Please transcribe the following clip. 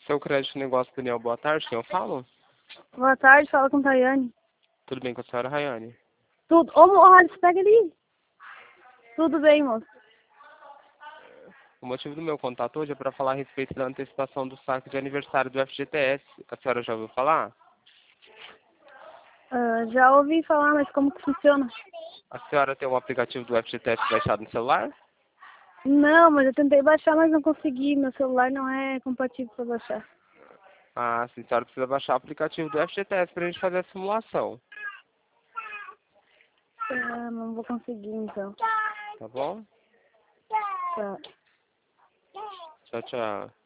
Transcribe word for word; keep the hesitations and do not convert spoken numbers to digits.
Seu crédito negócio Daniel, boa tarde, quem eu falo? Boa tarde, fala com a Tayane. Tudo bem com a senhora, Rayane? Tudo. Ô, Morales, pega ali. Tudo bem, moço. O motivo do meu contato hoje é para falar a respeito da antecipação do saque de aniversário do F G T S. A senhora já ouviu falar? Ah, já ouvi falar, mas como que funciona? A senhora tem o aplicativo do F G T S baixado no celular? Não, mas eu tentei baixar, mas não consegui. Meu celular não é compatível para baixar. Ah, sim, a senhora precisa baixar o aplicativo do F G T S para a gente fazer a simulação. Ah, não vou conseguir, então. Tá bom? Tá. Tchau, tchau.